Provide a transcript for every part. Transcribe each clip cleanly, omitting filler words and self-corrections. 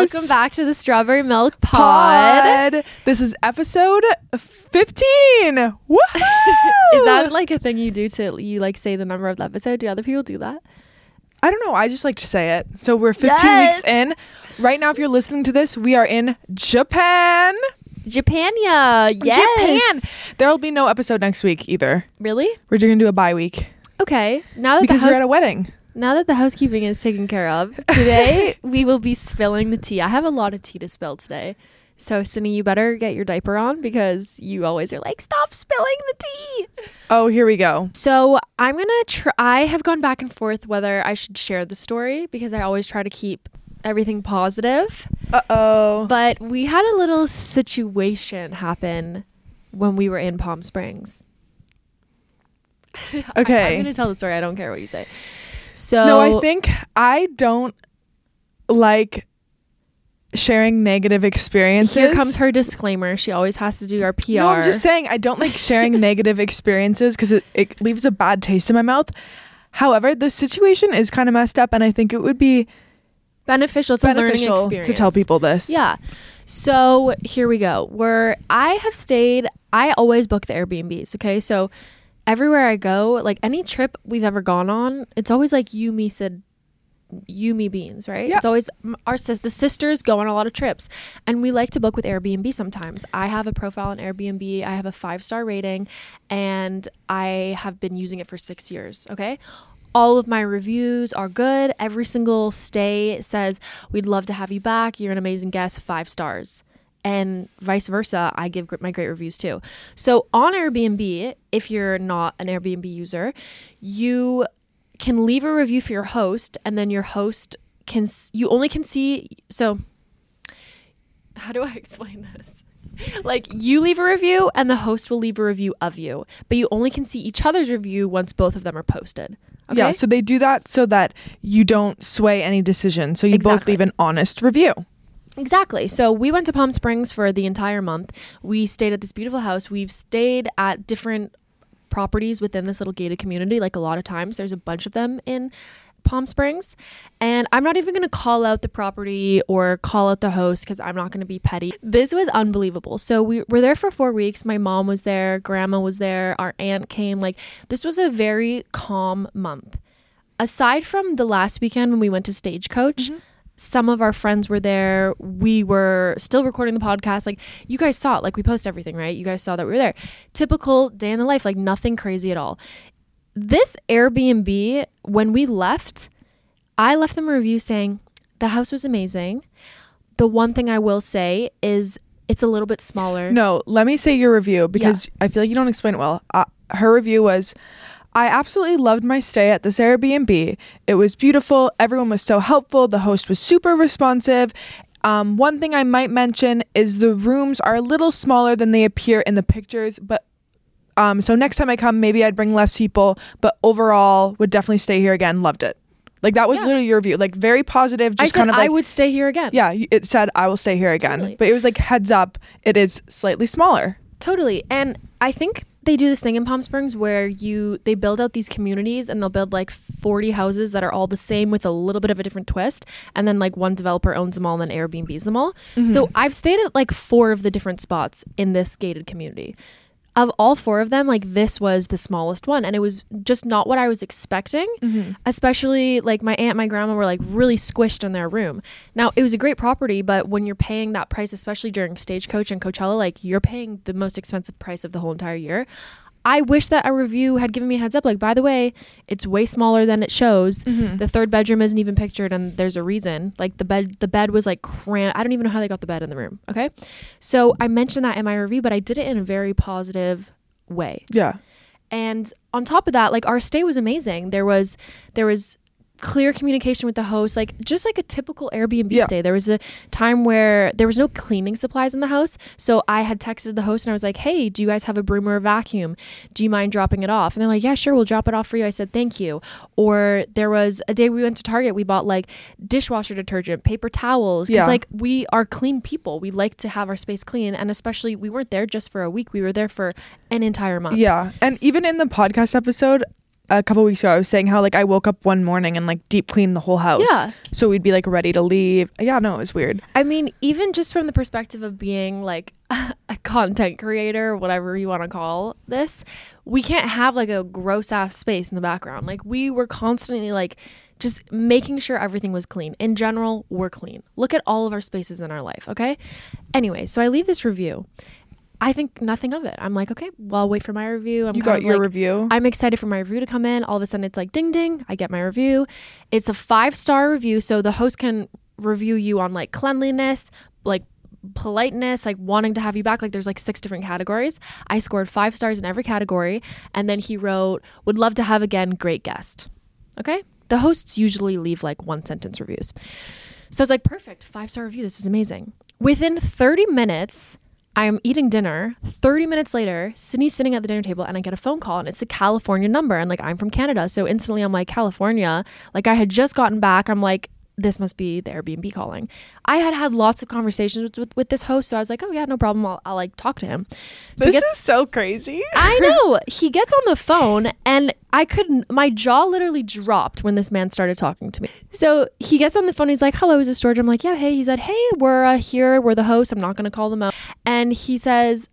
Welcome back to the Strawberry Milk Pod. This is episode 15. Woohoo! Is that like a thing you do to you like say the number of the episode? Do other people do that? I don't know. I just like to say it. So we're 15 weeks in. Right now, if you're listening to this, we are in Japan. Japania. Yes. Japan. There will be no episode next week either. Really? We're going to do a bye week. Okay. Now that because we're at a wedding. Now that the housekeeping is taken care of, today we will be spilling the tea. I have a lot of tea to spill today. So, Cindy, you better get your diaper on because you always are like, stop spilling the tea. Oh, here we go. So, I'm going to I have gone back and forth whether I should share the story because I always try to keep everything positive. Uh-oh. But we had a little situation happen when we were in Palm Springs. Okay. I'm going to tell the story. I don't care what you say. So no, I think I don't like sharing negative experiences. Here comes her disclaimer. She always has to do our PR. No, I'm just saying I don't like sharing negative experiences because it leaves a bad taste in my mouth. However, the situation is kind of messed up and I think it would be beneficial. It's a learning experience to tell people this. Yeah. So here we go. I always book the Airbnbs. Okay. So everywhere I go, like any trip we've ever gone on, it's always like you, me, beans, right? Yeah. It's always the sisters go on a lot of trips and we like to book with Airbnb sometimes. I have a profile on Airbnb. I have a 5-star rating and I have been using it for 6 years. Okay. All of my reviews are good. Every single stay says, we'd love to have you back. You're an amazing guest, 5 stars. And vice versa, I give my great reviews too. So on Airbnb, if you're not an Airbnb user, you can leave a review for your host, and then your host you only can see. So how do I explain this? Like you leave a review and the host will leave a review of you, but you only can see each other's review once both of them are posted. Okay? Yeah, so they do that so that you don't sway any decision. So you both leave an honest review. Exactly. So we went to Palm Springs for the entire month. We stayed at this beautiful house. We've stayed at different properties within this little gated community. Like a lot of times there's a bunch of them in Palm Springs. And I'm not even going to call out the property or call out the host because I'm not going to be petty. This was unbelievable. So we were there for 4 weeks. My mom was there. Grandma was there. Our aunt came. Like this was a very calm month. Aside from the last weekend when we went to Stagecoach, some of our friends were there. We were still recording the podcast. Like you guys saw it, like we post everything, right? You guys saw that we were there. Typical day in the life, like nothing crazy at all. This Airbnb, when we left, I left them a review saying the house was amazing. The one thing I will say is it's a little bit smaller. No, let me say your review because I feel like you don't explain it well. Her review was, I absolutely loved my stay at this Airbnb. It was beautiful. Everyone was so helpful. The host was super responsive. One thing I might mention is the rooms are a little smaller than they appear in the pictures, but so next time I come, maybe I'd bring less people, but overall would definitely stay here again. Loved it. Like that was literally your review, like very positive. Just I said kind of like, I would stay here again. Yeah, it said I will stay here again, Totally. but it was like heads up, it is slightly smaller. Totally. And I think they do this thing in Palm Springs where they build out these communities and they'll build like 40 houses that are all the same with a little bit of a different twist. And then like one developer owns them all and then Airbnbs them all. So I've stayed at like 4 of the different spots in this gated community. Of all 4 of them, like this was the smallest one. And it was just not what I was expecting. Especially like my aunt and my grandma were like really squished in their room. Now it was a great property, but when you're paying that price, especially during Stagecoach and Coachella, like you're paying the most expensive price of the whole entire year. I wish that a review had given me a heads up. Like, by the way, it's way smaller than it shows. The 3rd bedroom isn't even pictured and there's a reason. Like the bed was like cramped. I don't even know how they got the bed in the room. Okay. So I mentioned that in my review, but I did it in a very positive way. Yeah. And on top of that, like our stay was amazing. There was clear communication with the host, like just like a typical Airbnb stay. There was a time where there was no cleaning supplies in the house, so I had texted the host and I was like, hey, do you guys have a broom or a vacuum? Do you mind dropping it off? And they're like, yeah, sure, we'll drop it off for you. I said thank you. Or there was a day we went to Target, we bought like dishwasher detergent, paper towels, because like we are clean people. We like to have our space clean, and especially we weren't there just for a week, we were there for an entire month. And even in the podcast episode, a couple weeks ago, I was saying how like I woke up one morning and like deep cleaned the whole house. Yeah. So we'd be like ready to leave. Yeah, no, it was weird. I mean, even just from the perspective of being like a content creator, whatever you want to call this, we can't have like a gross ass space in the background. Like we were constantly like just making sure everything was clean. In general, we're clean. Look at all of our spaces in our life, okay? Anyway, so I leave this review. I think nothing of it. I'm like, okay, well, I'll wait for my review. You got your review? I'm excited for my review to come in. All of a sudden, it's like, ding, ding. I get my review. It's a 5-star review. So the host can review you on like cleanliness, like politeness, like wanting to have you back. Like there's like 6 different categories. I scored 5 stars in every category. And then he wrote, would love to have again, great guest. Okay. The hosts usually leave like 1-sentence reviews. So it's like, perfect, 5-star review. This is amazing. Within 30 minutes, I'm eating dinner. 30 minutes later, Sydney's sitting at the dinner table and I get a phone call and it's a California number. And like, I'm from Canada. So instantly I'm like, California. Like I had just gotten back. I'm like, this must be the Airbnb calling. I had lots of conversations with this host. So I was like, oh yeah, no problem. I'll like talk to him. So this is so crazy. I know. He gets on the phone and my jaw literally dropped when this man started talking to me. So he gets on the phone. He's like, hello, is this George? I'm like, yeah, hey. He said, hey, we're here. We're the host. I'm not going to call them out. And he says,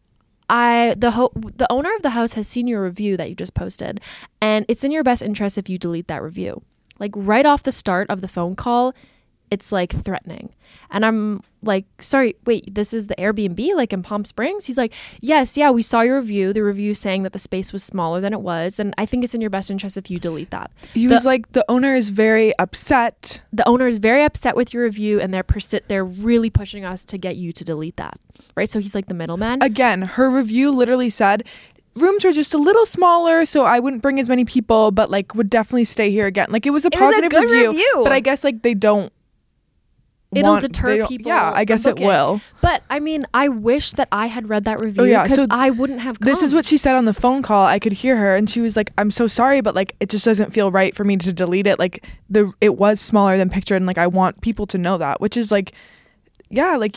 the owner of the house has seen your review that you just posted. And it's in your best interest if you delete that review. Like right off the start of the phone call, it's like threatening. And I'm like, sorry, wait, this is the Airbnb like in Palm Springs? He's like, yes, yeah, we saw your review. The review saying that the space was smaller than it was. And I think it's in your best interest if you delete that. He was like, the owner is very upset. The owner is very upset with your review and they're really pushing us to get you to delete that. Right? So he's like the middleman. Again, her review literally said, rooms were just a little smaller, so I wouldn't bring as many people, but like would definitely stay here again. Like it was a positive review, but I guess like they don't. It'll deter people. Yeah, I guess it will. But I mean, I wish that I had read that review because I wouldn't have come. This is what she said on the phone call. I could hear her, and she was like, "I'm so sorry, but like it just doesn't feel right for me to delete it. Like it was smaller than pictured, and like I want people to know that." Which is like, yeah, like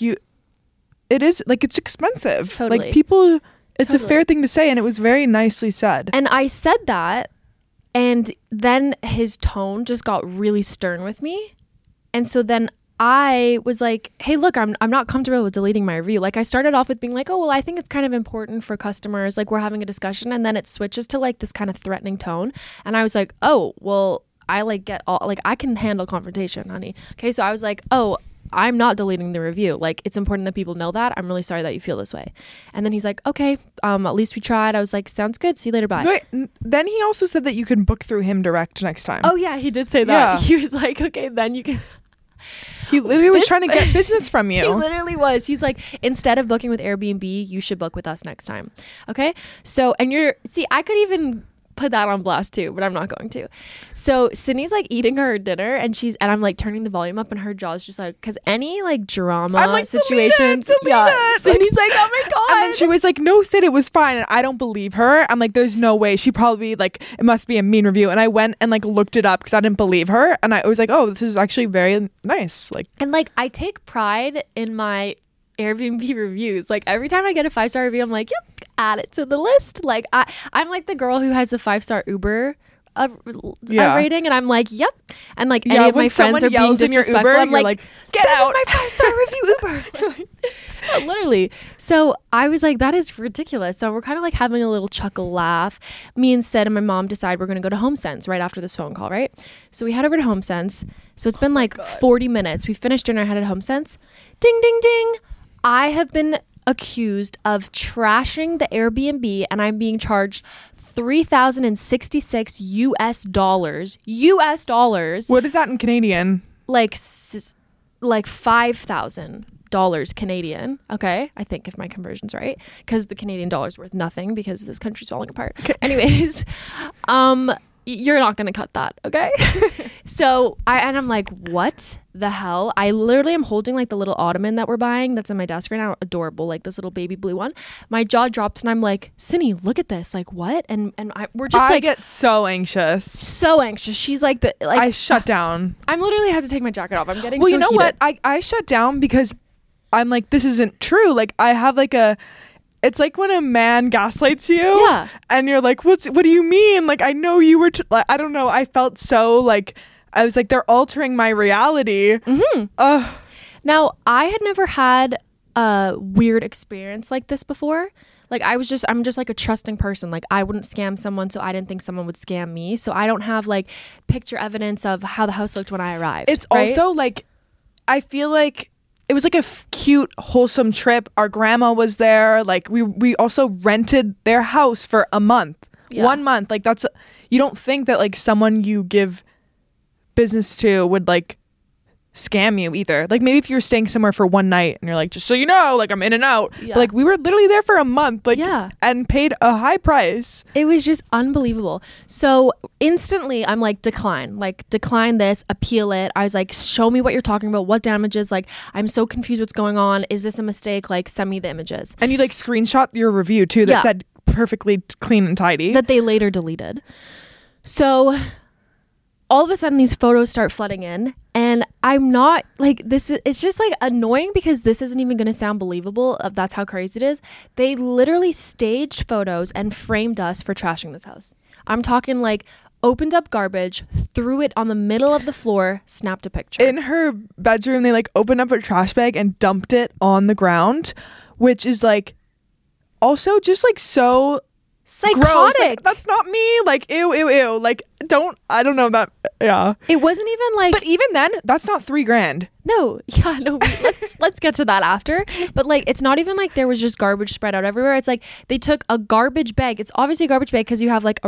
it is like it's expensive. Totally. Like people. It's a fair thing to say, and it was very nicely said. And I said that, and then his tone just got really stern with me. And so then I was like, hey, look, I'm not comfortable with deleting my review. Like I started off with being like, oh, well, I think it's kind of important for customers. Like we're having a discussion, and then it switches to like this kind of threatening tone. And I was like, oh, well, I like get all, like I can handle confrontation, honey. Okay, so I was like, oh, I'm not deleting the review. Like it's important that people know that. I'm really sorry that you feel this way. And then he's like, okay, at least we tried. I was like, sounds good. See you later. Bye. Wait, then he also said that you can book through him direct next time. Oh yeah, he did say that. Yeah. He was like, okay, then you can. He literally was trying to get business from you. He literally was. He's like, instead of booking with Airbnb, you should book with us next time. Okay. So, and I could even put that on blast too, but I'm not going to. So Sydney's like eating her dinner and I'm like turning the volume up and her jaw's just like, because any like drama I'm like, situations, delete it. Sydney's like, oh my god. And then she was like, no, Sid, it was fine. And I don't believe her. I'm like, there's no way. She probably like, it must be a mean review. And I went and like looked it up because I didn't believe her. And I was like, oh, this is actually very nice. Like, and like I take pride in my Airbnb reviews. Like every time I get a 5-star review, I'm like, yep, add it to the list. Like I'm like the girl who has the 5-star Uber rating, and I'm like, yep. And like any of my friends are being disrespectful, Uber, I'm like, get this out. Is my 5-star review Uber. Literally. So I was like, that is ridiculous. So we're kind of like having a little chuckle laugh. Me and Sid and my mom decide we're going to go to HomeSense right after this phone call, right? So we head over to HomeSense. So it's been 40 minutes. We finished dinner, headed to HomeSense. Ding, ding, ding. I have been accused of trashing the Airbnb and I'm being charged $3,066 US dollars. What is that in Canadian? Like $5,000 Canadian. Okay. I think if my conversion's right, because the Canadian dollar's worth nothing because this country's falling apart. Okay. Anyways, you're not going to cut that. Okay. So I'm like, what the hell? I literally am holding like the little ottoman that we're buying that's in my desk right now. Adorable. Like this little baby blue one. My jaw drops and I'm like, Cindy, look at this. Like what? And we're just I get so anxious. She's like I shut down. I'm literally had to take my jacket off. I'm getting well, so you know heated. what? I shut down because I'm like, this isn't true. Like I have like it's like when a man gaslights you. Yeah. And you're like, what do you mean? Like, I know you were, like, I don't know. I felt so like, I was like, they're altering my reality. Now, I had never had a weird experience like this before. Like, I'm just like a trusting person. Like, I wouldn't scam someone, so I didn't think someone would scam me. So I don't have like picture evidence of how the house looked when I arrived. It's right? also like, I feel like it was like a cute, wholesome trip. Our grandma was there. Like, we also rented their house for a month. Yeah. 1 month. Like, that's, you don't think that like someone you give business to would like scam you either. Like, maybe if you're staying somewhere for one night and you're like, just so you know, like, I'm in and out. Yeah. But, like, we were literally there for a month, like, Yeah. and paid a high price. It was just unbelievable. So instantly I'm like, decline this, appeal it. I was like, show me what you're talking about, what damages. Like, I'm so confused what's going on. Is this a mistake? Like, send me the images. And you like screenshot your review too that Yeah. said perfectly clean and tidy. That they later deleted. So all of a sudden these photos start flooding in, and I'm not like, it's just like annoying because this isn't even going to sound believable. That's how crazy it is. They literally staged photos and framed us for trashing this house. I'm talking like opened up garbage, threw it on the middle of the floor, snapped a picture. In her bedroom, they like opened up a trash bag and dumped it on the ground, which is like also just like so Psychotic. gross. Like, that's not me. Like, ew. Like, I don't know that. Yeah. It wasn't even like, But even then, that's not $3,000. no, let's get to that after. But like, it's not even like there was just garbage spread out everywhere. It's like they took a garbage bag. It's obviously a garbage bag because you have like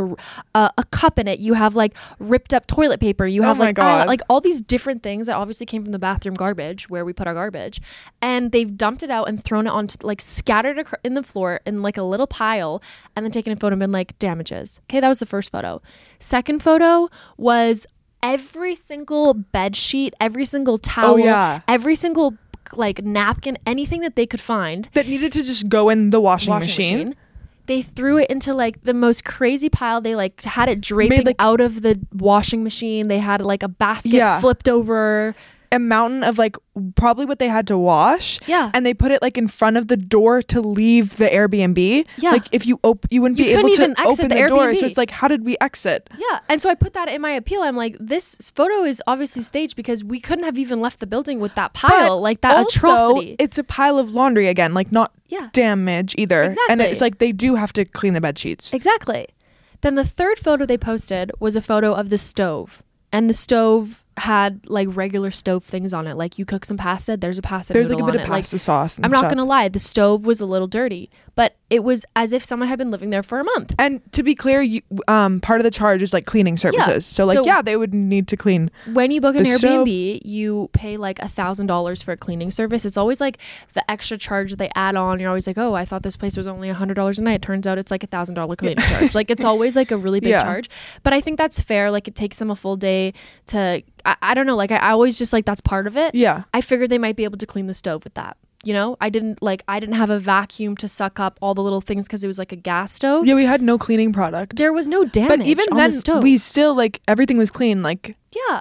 a cup in it. You have like ripped up toilet paper. You have like like all these different things that obviously came from the bathroom garbage where we put our garbage, and they've dumped it out and thrown it onto like scattered in the floor in like a little pile, and then taken a photo and been like, damages. Okay, that was the first photo. Second photo was every single bed sheet, every single towel, every single like napkin, anything that they could find that needed to just go in the washing machine. They threw it into like the most crazy pile. They like had it draping out of the washing machine. They had like a basket flipped over. A mountain of like probably what they had to wash. Yeah. And they put it like in front of the door to leave the Airbnb. Yeah. Like if you wouldn't be able to open the door. So it's like, how did we exit? Yeah. And so I put that in my appeal. I'm like, this photo is obviously staged because we couldn't have even left the building with that pile, but like that also, atrocity. It's a pile of laundry again, like not damage either. Exactly. And it's like they do have to clean the bed sheets. Exactly. Then the third photo they posted was a photo of the stove. And the stove had like regular stove things on it. Like you cook some pasta, there's a pasta There's noodle like a bit on of it. pasta sauce and I'm stuff. not gonna lie, the stove was a little dirty, but it was as if someone had been living there for a month. And to be clear, part of the charge is like cleaning services. So like, they would need to clean. When you book an Airbnb, you pay like $1,000 for a cleaning service. It's always like the extra charge they add on. You're always like, oh, I thought this place was only $100 a night. Turns out it's like $1,000 cleaning charge. Like it's always like a really big charge. But I think that's fair. Like it takes them a full day to, I don't know. Like I always just like that's part of it. Yeah. I figured they might be able to clean the stove with that. You know, I didn't have a vacuum to suck up all the little things because it was like a gas stove. Yeah, we had no cleaning product. There was no damage. But even on then, the stove. we still like everything was clean. Like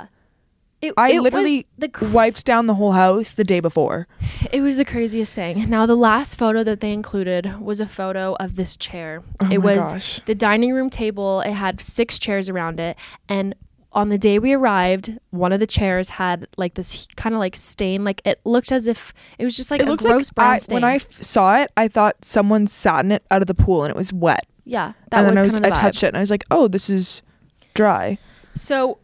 I literally wiped down the whole house the day before. It was the craziest thing. Now, the last photo that they included was a photo of this chair. It was the dining room table. It had 6 chairs around it, and on the day we arrived, one of the chairs had like this kind of like stain. Like it looked as if it was just like a gross brown stain. When I saw it, I thought someone sat in it out of the pool and it was wet. Yeah, I touched it and I was like, oh, this is dry. So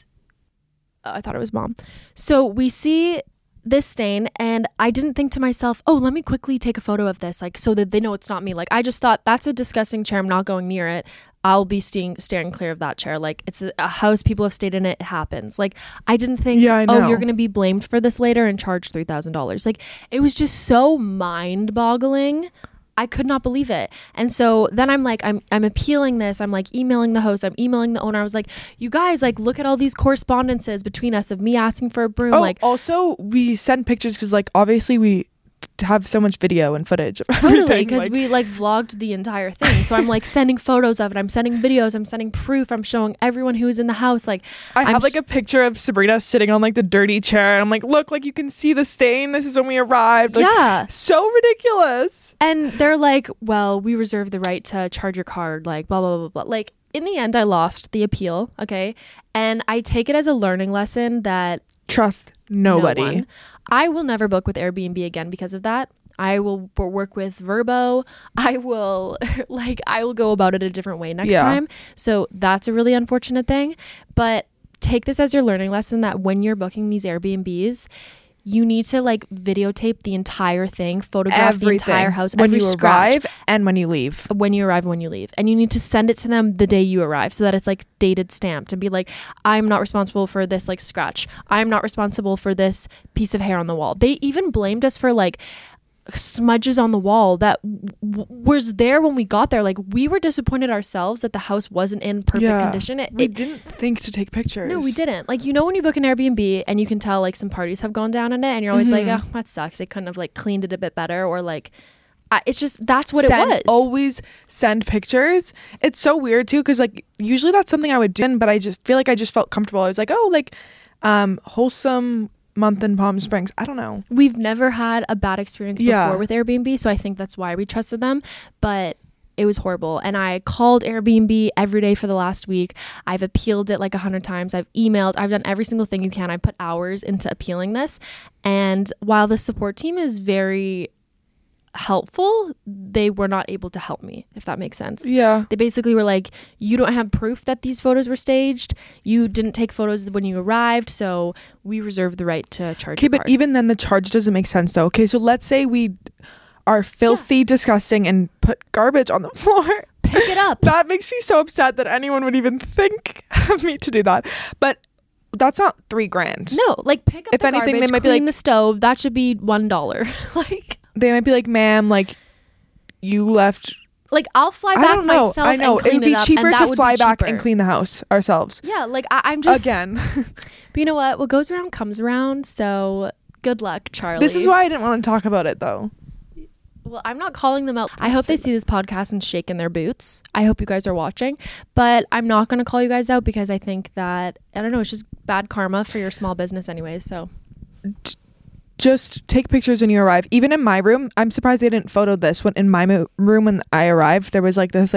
I thought it was Mom. So we see this stain and I didn't think to myself, oh, let me quickly take a photo of this, like so that they know it's not me. Like I just thought that's a disgusting chair. I'm not going near it. I'll be staring clear of that chair. Like it's a house, people have stayed in it. It happens. Like I didn't think, oh, you're going to be blamed for this later and charged $3,000. Like it was just so mind boggling. I could not believe it. And so then I'm like, I'm appealing this. I'm like emailing the host. I'm emailing the owner. I was like, you guys, like, look at all these correspondences between us of me asking for a broom. Oh, like, also we sent pictures because like obviously we have so much video and footage of Totally, everything. because Like, we like vlogged the entire thing. So I'm like sending photos of it. I'm sending videos. I'm sending proof. I'm showing everyone who is in the house. Like I have like a picture of Sabrina sitting on like the dirty chair, and I'm like, look, like you can see the stain. This is when we arrived. Like, yeah. so ridiculous. And they're like, well, we reserve the right to charge your card. Like blah blah blah blah. Like in the end, I lost the appeal. Okay, and I take it as a learning lesson that Trust nobody. no one. I will never book with Airbnb again because of that. I will work with Vrbo. I will go about it a different way next time. So that's a really unfortunate thing. But take this as your learning lesson that when you're booking these Airbnbs, you need to like videotape the entire thing, photograph the entire house, when every you scratch, arrive and when you leave. when you arrive and when you leave. And you need to send it to them the day you arrive so that it's like dated, stamped, and be like, I'm not responsible for this like scratch. I'm not responsible for this piece of hair on the wall. They even blamed us for like smudges on the wall that was there when we got there. Like we were disappointed ourselves that the house wasn't in perfect condition. We didn't think to take pictures. No, we didn't. Like, you know, when you book an Airbnb and you can tell like some parties have gone down in it, and you're always like, oh, that sucks. They couldn't have like cleaned it a bit better, or like it's just that's what it was. Always send pictures. It's so weird too, because like usually that's something I would do, but I just feel like I just felt comfortable. I was like, oh, like wholesome month in Palm Springs. I don't know. We've never had a bad experience before with Airbnb, so I think that's why we trusted them. But it was horrible, and I called Airbnb every day for the last week. I've appealed it like 100 times. I've emailed. I've done every single thing you can. I put hours into appealing this, and while the support team is very helpful, they were not able to help me, if that makes sense. Yeah. They basically were like, you don't have proof that these photos were staged. You didn't take photos when you arrived, so we reserve the right to charge. Okay, but even then the charge doesn't make sense though. Okay, so let's say we are filthy, disgusting, and put garbage on the floor. Pick it up. That makes me so upset that anyone would even think of me to do that. But that's not $3,000. No, like pick up if the anything, garbage, they might clean be like, the stove. That should be $1. Like they might be like, ma'am, like you left. Like I'll fly I back don't know. myself. I know and clean it would be up, cheaper and that to would fly be back cheaper. and clean the house ourselves. Yeah, like I'm just again. But you know what goes around comes around, so good luck, Charlie. This is why I didn't want to talk about it though. Well, I'm not calling them out. I hope they see this podcast and shake in their boots. I hope you guys are watching, but I'm not going to call you guys out because I think that, I don't know, it's just bad karma for your small business anyways. So just take pictures when you arrive. Even in my room, I'm surprised they didn't photo this. When in my room when I arrived, there was like this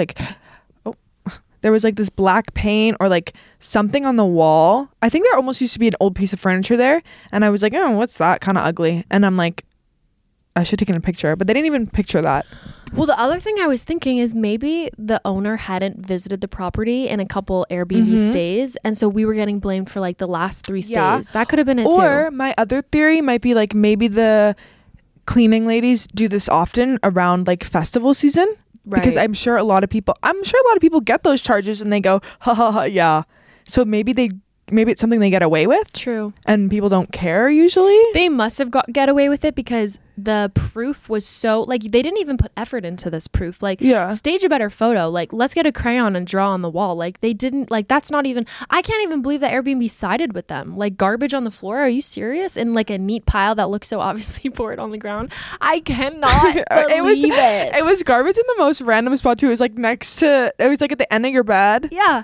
there was like this black paint or like something on the wall. I think there almost used to be an old piece of furniture there, and I was like, oh, what's that? Kind of ugly. And I'm like, I should have taken a picture, but they didn't even picture that. Well, the other thing I was thinking is maybe the owner hadn't visited the property in a couple Airbnb stays, and so we were getting blamed for like the last 3 stays. Yeah. That could have been it too. Or my other theory might be like maybe the cleaning ladies do this often around like festival season. Right. Because I'm sure a lot of people get those charges and they go, ha ha ha, yeah. So maybe it's something they get away with. True. And people don't care usually. They must have get away with it because the proof was so, like, they didn't even put effort into this proof. Like, stage a better photo. Like, let's get a crayon and draw on the wall. Like, they didn't, like, that's not even, I can't even believe that Airbnb sided with them. Like, garbage on the floor. Are you serious? In like a neat pile that looks so obviously poured on the ground. I cannot believe it. It was garbage in the most random spot too. It was like it was like at the end of your bed. Yeah.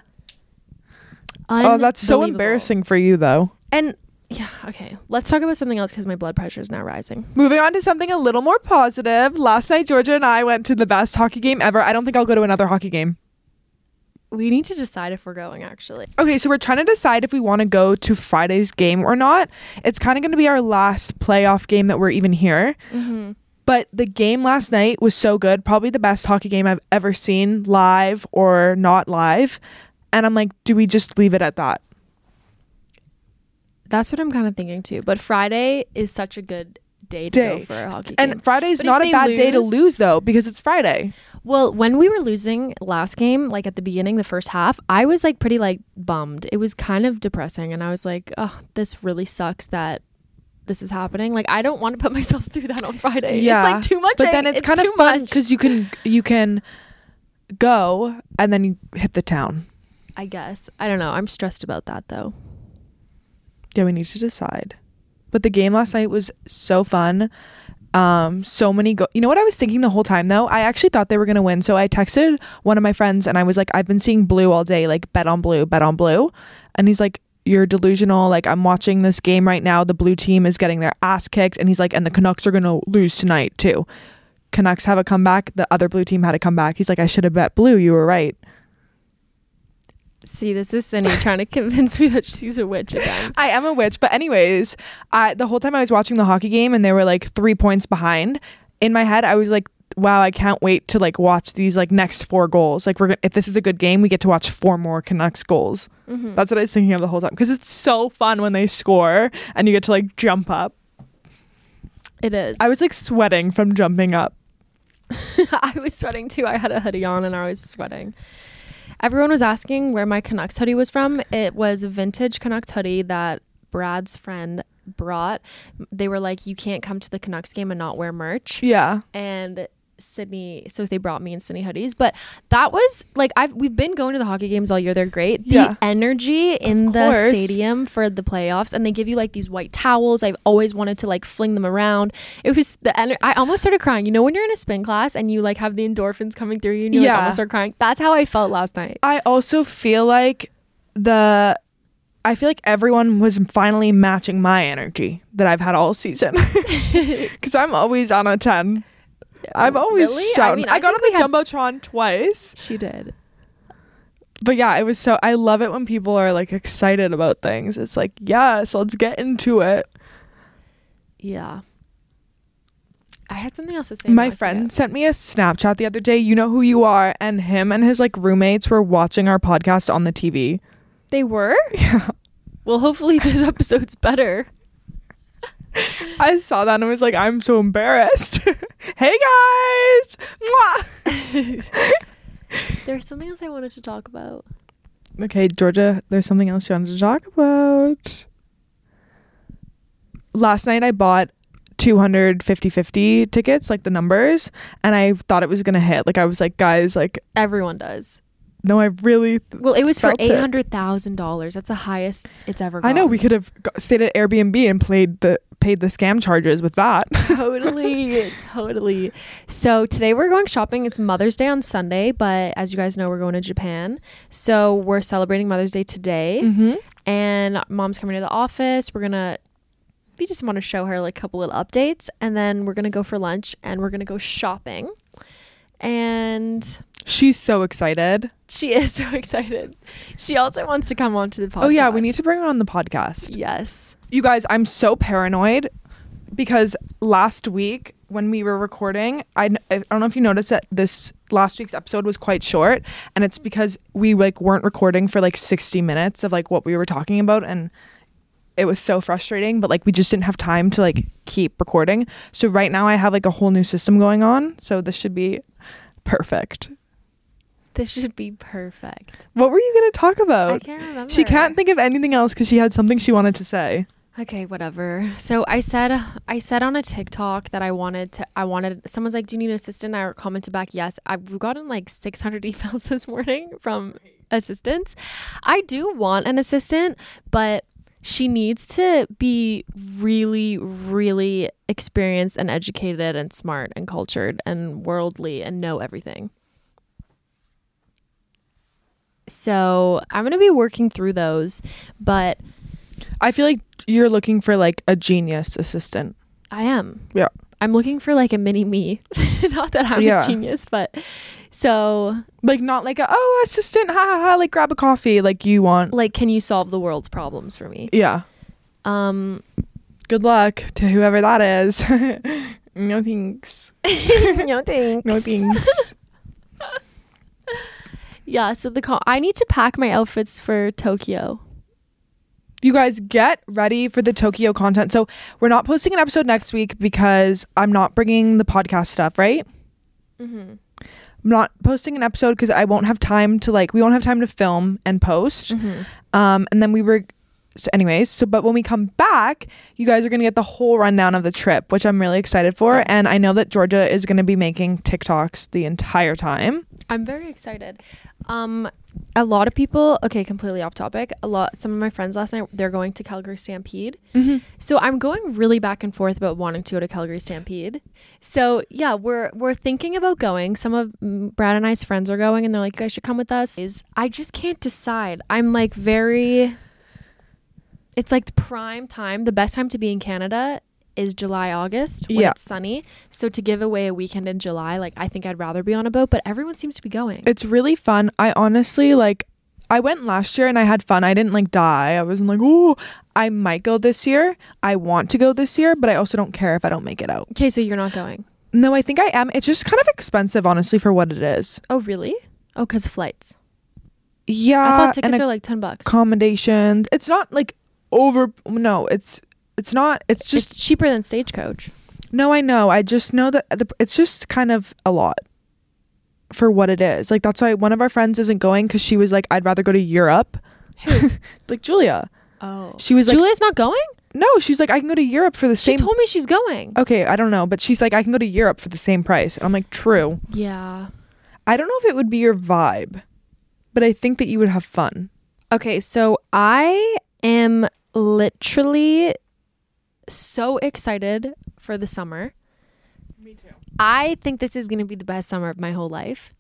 Oh, that's so embarrassing for you though. And yeah, okay. Let's talk about something else because my blood pressure is now rising. Moving on to something a little more positive. Last night, Georgia and I went to the best hockey game ever. I don't think I'll go to another hockey game. We need to decide if we're going, actually. Okay, so we're trying to decide if we want to go to Friday's game or not. It's kind of going to be our last playoff game that we're even here. Mm-hmm. But the game last night was so good. Probably the best hockey game I've ever seen, live or not live. And I'm like, do we just leave it at that? That's what I'm kind of thinking too. But Friday is such a good day to go for a hockey game. And Friday's not a bad day to lose though, because it's Friday. Well, when we were losing last game, like at the beginning, the first half, I was like pretty like bummed. It was kind of depressing. And I was like, oh, this really sucks that this is happening. Like, I don't want to put myself through that on Friday. Yeah. It's like too much. But then it's kind of fun because you can go and then you hit the town. I guess. I don't know. I'm stressed about that though. Yeah, we need to decide. But the game last night was so fun. So many you know what I was thinking the whole time though? I actually thought they were gonna win. So I texted one of my friends and I was like, I've been seeing blue all day, like bet on blue, bet on blue. And he's like, you're delusional. Like, I'm watching this game right now. The blue team is getting their ass kicked. And he's like, and the Canucks are gonna lose tonight too. Canucks have a comeback. The other blue team had a comeback. He's like, I should have bet blue. You were right. See, this is Cindy trying to convince me that she's a witch again. I am a witch. But anyways, the whole time I was watching the hockey game and they were like 3 points behind, in my head I was like, wow, I can't wait to like watch these like next 4 goals. Like if this is a good game, we get to watch 4 more Canucks goals. Mm-hmm. That's what I was thinking of the whole time, because it's so fun when they score and you get to like jump up. It is. I was like sweating from jumping up. I was sweating too. I had a hoodie on and I was sweating. Everyone was asking where my Canucks hoodie was from. It was a vintage Canucks hoodie that Brad's friend brought. They were like, you can't come to the Canucks game and not wear merch. Yeah. And Sydney, so they brought me and Sydney hoodies. But that was like, we've been going to the hockey games all year. They're great. The energy in the stadium for the playoffs, and they give you like these white towels. I've always wanted to like fling them around. It was I almost started crying. You know when you're in a spin class and you like have the endorphins coming through you and you like almost start crying? That's how I felt last night. I also feel like everyone was finally matching my energy that I've had all season, because I'm always on a 10. I'm always shouting. I got on the Jumbotron twice. She did. But yeah, it was so, I love it when people are like excited about things. It's like, yes, let's get into it. Yeah. I had something else to say. My friend sent me a Snapchat the other day. You know who you are. And him and his like roommates were watching our podcast on the TV. They were? Yeah. Well, hopefully this episode's better. I saw that and I was like, I'm so embarrassed. Hey guys. Mwah. There's something else I wanted to talk about. Okay, Georgia, there's something else you wanted to talk about. Last night I bought 250 tickets, like the numbers, and I thought it was gonna hit. Like I was like, guys, like everyone does. No, I really well, it was for $800,000. That's the highest it's ever gone. I know, we could have stayed at Airbnb and paid the scam charges with that. Totally. So today we're going shopping. It's Mother's Day on Sunday, but as you guys know, we're going to Japan. So we're celebrating Mother's Day today. Mm-hmm. And Mom's coming to the office. We just want to show her like a couple little updates, and then we're gonna go for lunch and we're gonna go shopping. And she's so excited. She is so excited. She also wants to come onto the podcast. Oh yeah, we need to bring her on the podcast. Yes. You guys, I'm so paranoid because last week when we were recording, I don't know if you noticed that this last week's episode was quite short, and it's because we like weren't recording for like 60 minutes of like what we were talking about, and it was so frustrating, but like we just didn't have time to like keep recording. So right now I have like a whole new system going on, so this should be perfect. This should be perfect. What were you going to talk about? I can't remember. She can't think of anything else because she had something she wanted to say. Okay, whatever. So I said on a TikTok that I wanted someone's like, do you need an assistant? I commented back, yes. I've gotten like 600 emails this morning from assistants. I do want an assistant, but she needs to be really, really experienced and educated and smart and cultured and worldly and know everything. So I'm going to be working through those, but I feel like you're looking for like a genius assistant. I am. Yeah. I'm looking for like a mini me. Not that I'm a genius, but so like not like assistant, ha ha ha, like grab a coffee, like you want. Like, can you solve the world's problems for me? Yeah. Good luck to whoever that is. No thanks. No thanks. No thanks. Yeah, so I need to pack my outfits for Tokyo. You guys get ready for the Tokyo content. So we're not posting an episode next week because I'm not bringing the podcast stuff, right? Mm-hmm. I'm not posting an episode because I won't have time to we won't have time to film and post. Mm-hmm. And then we were So anyways, but when we come back, you guys are going to get the whole rundown of the trip, which I'm really excited for. Yes. And I know that Georgia is going to be making TikToks the entire time. I'm very excited. A lot of people, okay, completely off topic. Some of my friends last night, they're going to Calgary Stampede. Mm-hmm. So I'm going really back and forth about wanting to go to Calgary Stampede. So yeah, we're thinking about going. Some of Brad and I's friends are going, and they're like, you guys should come with us. I just can't decide. I'm like it's like prime time. The best time to be in Canada is July, August when it's sunny. So to give away a weekend in July, like I think I'd rather be on a boat, but everyone seems to be going. It's really fun. I honestly I went last year and I had fun. I didn't die. I wasn't like, oh, I might go this year. I want to go this year, but I also don't care if I don't make it out. Okay, so you're not going? No, I think I am. It's just kind of expensive, honestly, for what it is. Oh, really? Oh, because flights. Yeah. I thought tickets are like $10. Accommodations. It's not like no, it's not. It's just it's cheaper than Stagecoach. No, I know. I just know that it's just kind of a lot for what it is. Like that's why one of our friends isn't going because she was like, I'd rather go to Europe. Who? Like Julia. Oh. She was like, Julia's not going? No, she's like, I can go to Europe for the same. She told me she's going. Okay, I don't know, but she's like, I can go to Europe for the same price. And I'm like, true. Yeah. I don't know if it would be your vibe, but I think that you would have fun. Okay, so I am literally so excited for the summer. Me too. I think this is going to be the best summer of my whole life.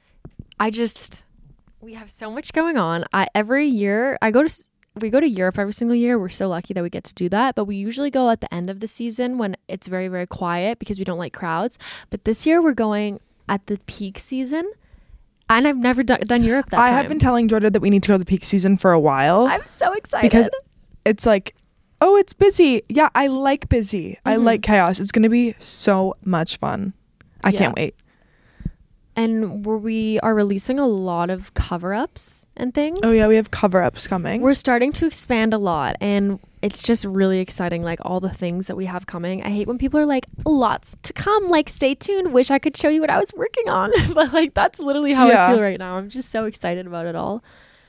We have so much going on. Every year we go to Europe every single year. We're so lucky that we get to do that. But we usually go at the end of the season when it's very, very quiet because we don't like crowds. But this year we're going at the peak season. And I've never done Europe that time. I have been telling Georgia that we need to go to the peak season for a while. I'm so excited. Because it's like, oh, it's busy. Yeah, I like busy. I like chaos. It's going to be so much fun. I can't wait. And we are releasing a lot of cover-ups and things. Oh, yeah, we have cover-ups coming. We're starting to expand a lot, and it's just really exciting, like, all the things that we have coming. I hate when people are like, lots to come, like, stay tuned. Wish I could show you what I was working on. But, like, that's literally how I feel right now. I'm just so excited about it all.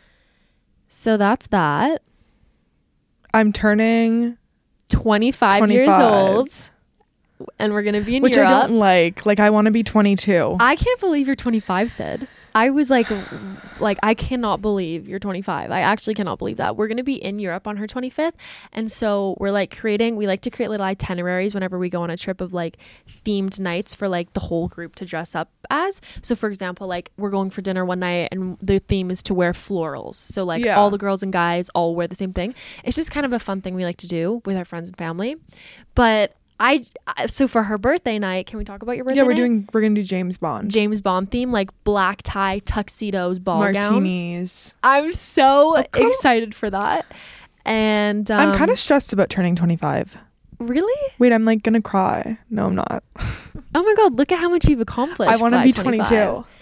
So that's that. I'm turning 25 years old. And we're going to be in Europe. Which I don't like. Like, I want to be 22. I can't believe you're 25, Sid. I was like, I cannot believe you're 25. I actually cannot believe that. We're going to be in Europe on her 25th. And so we like to create little itineraries whenever we go on a trip of like themed nights for like the whole group to dress up as. So for example, like we're going for dinner one night and the theme is to wear florals. So like all the girls and guys all wear the same thing. It's just kind of a fun thing we like to do with our friends and family. But so for her birthday night, can we talk about your birthday night? Yeah, we're gonna do James Bond theme, like black tie, tuxedos, ball martinis gowns. I'm so excited for that. And I'm kind of stressed about turning 25. Really? Wait, I'm like gonna cry. No, I'm not. Oh my god, look at how much you've accomplished. I want to be 22.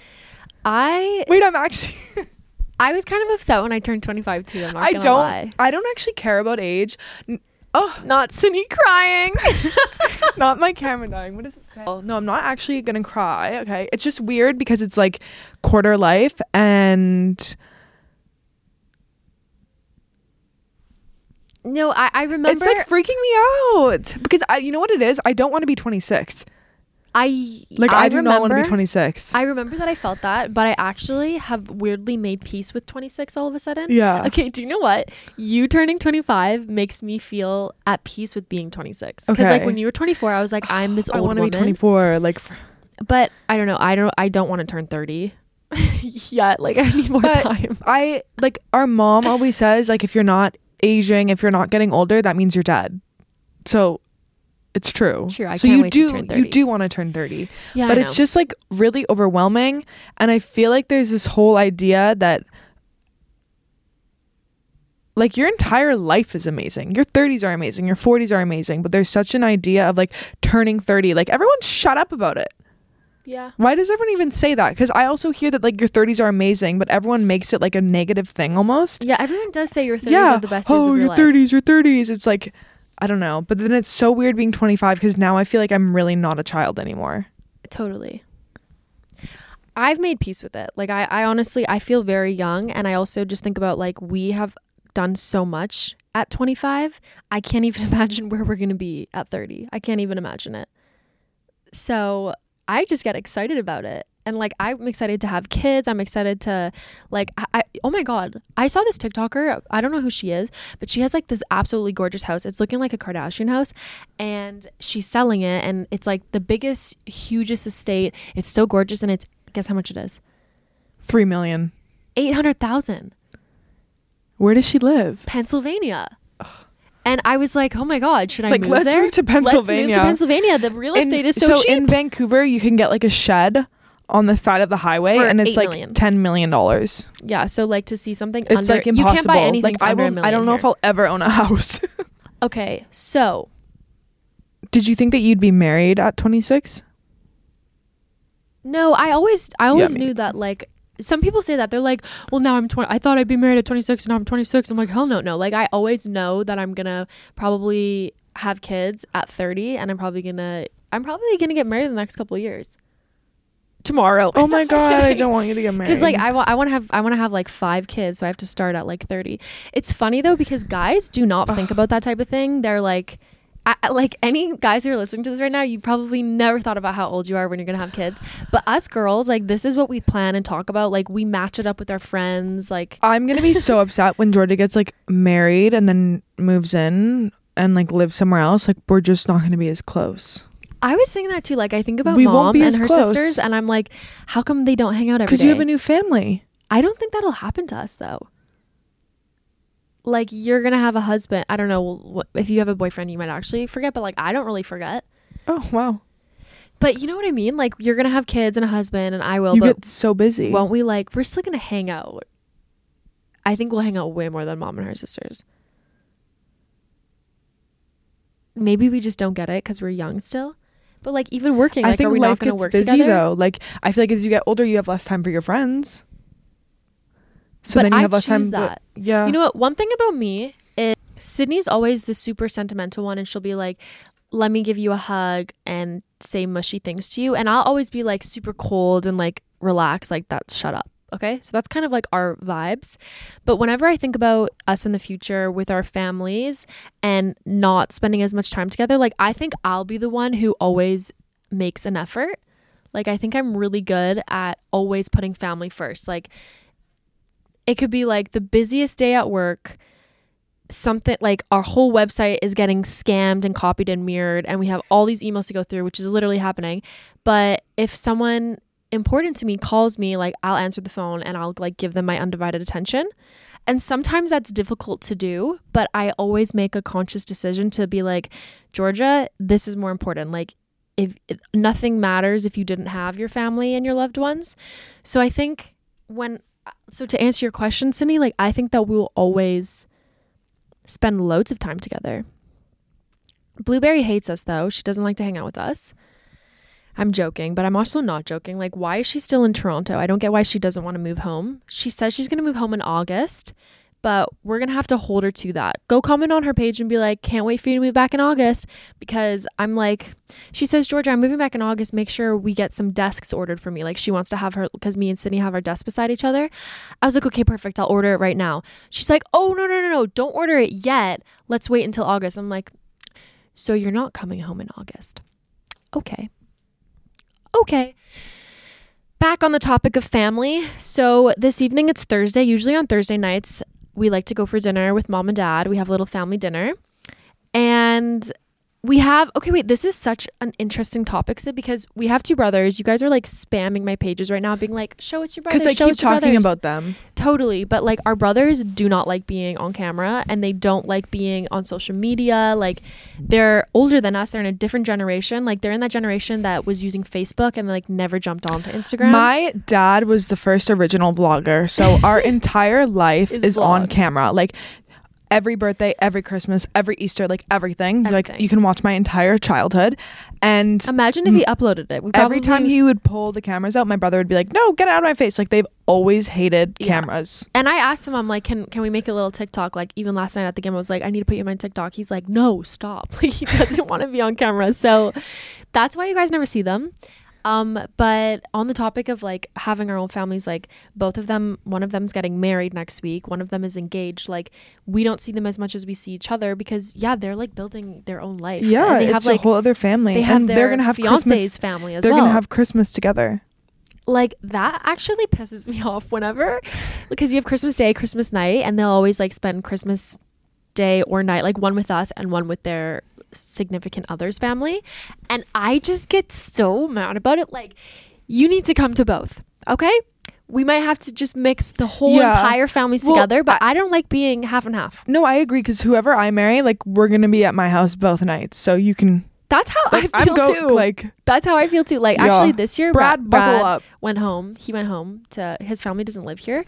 I'm actually I was kind of upset when I turned 25 too. I'm not gonna lie. I don't actually care about age. Oh, not Cindy crying. Not my camera dying. What does it say? No, I'm not actually gonna cry. Okay, it's just weird because it's like quarter life and no, I remember it's like freaking me out because you know what it is? I don't want to be 26. I do not want to be 26. I remember that I felt that, but I actually have weirdly made peace with 26 all of a sudden. Yeah. Okay, do you know what? You turning 25 makes me feel at peace with being 26. Because like when you were 24, I was like, I'm this old woman. I want to be 24. But I don't know. I don't want to turn 30 yet. Like I need more time. Our mom always says like if you're not aging, if you're not getting older, that means you're dead. So it's true. I can't wait to turn 30. You do want to turn 30. Yeah, but it's just like really overwhelming. And I feel like there's this whole idea that like your entire life is amazing. Your 30s are amazing. Your 40s are amazing. But there's such an idea of like turning 30. Like everyone shut up about it. Yeah. Why does everyone even say that? Because I also hear that like your 30s are amazing, but everyone makes it like a negative thing almost. Yeah, everyone does say your 30s are the best years of your life. Oh, your 30s. It's like, I don't know. But then it's so weird being 25 because now I feel like I'm really not a child anymore. Totally. I've made peace with it. Like I honestly, I feel very young. And I also just think about like we have done so much at 25, I can't even imagine where we're going to be at 30. I can't even imagine it. So I just get excited about it. And like, I'm excited to have kids. I'm excited to like, oh my God, I saw this TikToker. I don't know who she is, but she has like this absolutely gorgeous house. It's looking like a Kardashian house, and she's selling it. And it's like the biggest, hugest estate. It's so gorgeous. And it's, guess how much it is? 3 million. 800,000. Where does she live? Pennsylvania. And I was like, oh my God, should I move let's there? move to Pennsylvania. Let's move to Pennsylvania. The real estate is so cheap. So in Vancouver, you can get like a shed on the side of the highway, and it's like $10 million. Yeah, so like to see something it's under, like impossible. You can't buy anything like for under $1 million. I don't know if I'll ever own a house. Okay, so did you think that you'd be married at 26? No, I always knew that. Like, some people say that they're like, well, now I'm 20. I thought I'd be married at 26, and now I'm 26. I'm like, hell no. Like, I always know that I'm gonna probably have kids at 30, and I'm probably gonna get married in the next couple of years. Tomorrow. Oh my God, I don't want you to get married. Because like I want to have like 5 kids, so I have to start at like 30. It's funny though, because guys do not think about that type of thing. They're like, like any guys who are listening to this right now, you probably never thought about how old you are when you're gonna have kids. But us girls, like, this is what we plan and talk about. Like, we match it up with our friends. Like, I'm gonna be so upset when Georgia gets like married and then moves in and like lives somewhere else. Like, we're just not gonna be as close. I was thinking that too. Like, I think about we won't mom be and as her close. sisters, and I'm like, how come they don't hang out every day? Because you have a new family. I don't think that'll happen to us though. Like, you're gonna have a husband. I don't know if you have a boyfriend, you might actually forget, but like, I don't really forget. Oh wow. But you know what I mean? Like, you're gonna have kids and a husband, and I will. You but get so busy. won't we? Like, we're still gonna hang out. I think we'll hang out way more than mom and her sisters. Maybe we just don't get it because we're young still. But like, even working, like, I think are we life not gonna gets work busy together? though. Like, I feel like as you get older, you have less time for your friends. So but then you I have less time. choose that. Yeah. You know what? One thing about me is Sydney's always the super sentimental one, and she'll be like, let me give you a hug and say mushy things to you. And I'll always be like super cold and like relaxed, like, that, shut up. Okay. So that's kind of like our vibes. But whenever I think about us in the future with our families and not spending as much time together, like, I think I'll be the one who always makes an effort. Like, I think I'm really good at always putting family first. Like, it could be like the busiest day at work, something like our whole website is getting scammed and copied and mirrored, and we have all these emails to go through, which is literally happening. But if someone important to me calls me, like, I'll answer the phone and I'll like give them my undivided attention. And sometimes that's difficult to do, but I always make a conscious decision to be like, Georgia, this is more important. Like, if nothing matters if you didn't have your family and your loved ones. So I think so to answer your question, Cindy, like, I think that we will always spend loads of time together. Blueberry hates us though. She doesn't like to hang out with us. I'm joking, but I'm also not joking. Like, why is she still in Toronto? I don't get why she doesn't want to move home. She says she's going to move home in August, but we're going to have to hold her to that. Go comment on her page and be like, can't wait for you to move back in August, because I'm like, she says, Georgia, I'm moving back in August. Make sure we get some desks ordered for me. Like, she wants to have her, because me and Sydney have our desks beside each other. I was like, okay, perfect. I'll order it right now. She's like, oh, no. Don't order it yet. Let's wait until August. I'm like, so you're not coming home in August. Okay. Back on the topic of family. So this evening, it's Thursday. Usually on Thursday nights, we like to go for dinner with mom and dad. We have a little family dinner. And we have, okay, wait, this is such an interesting topic, Sid, because we have 2 brothers. You guys are like spamming my pages right now, being like, show us your brothers. Because I keep talking about them. Totally. But like, our brothers do not like being on camera, and they don't like being on social media. Like, they're older than us. They're in a different generation. Like, they're in that generation that was using Facebook and like never jumped onto Instagram. My dad was the first original vlogger. So our entire life is on camera. Like, every birthday, every Christmas, every Easter, like everything. Like, you can watch my entire childhood. And imagine if he uploaded it. Every time he would pull the cameras out, my brother would be like, no, get it out of my face. Like, they've always hated cameras. And I asked him, I'm like, can we make a little TikTok? Like, even last night at the game, I was like, I need to put you in my TikTok. He's like, no, stop. Like, he doesn't want to be on camera. So that's why you guys never see them. But on the topic of like having our own families, like one of them's getting married next week, one of them is engaged. Like we don't see them as much as we see each other because they're like building their own life. Yeah, and they it's have like a whole other family. they have and their they're gonna have fiance's Christmas. family as They're well. gonna have Christmas together. Like that actually pisses me off whenever, because you have Christmas Day, Christmas night, and they'll always like spend Christmas Day or night, like one with us and one with their significant other's family, and I just get so mad about it. Like, you need to come to both, okay? We might have to just mix the whole entire families together, but I don't like being half and half. No, I agree, because whoever I marry, like, we're gonna be at my house both nights, so you can. That's how like, I feel too. Like, that's how I feel too. Like, actually, this year, Brad buckle up. went home. He went home to his family. Doesn't live here,